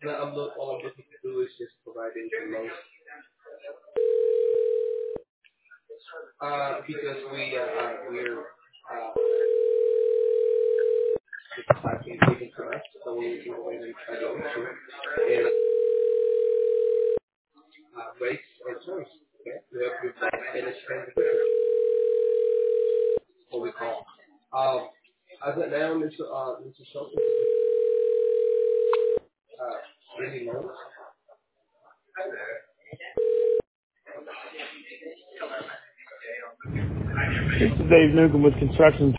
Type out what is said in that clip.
all I'm looking to do is just provide information. Because we're supply chain agent for us, so we go in and try to issue and rates and terms. Okay, we have to and it's what we call. As of now, Mr. Shelton, any loans? This is Dave Newcomb with Construction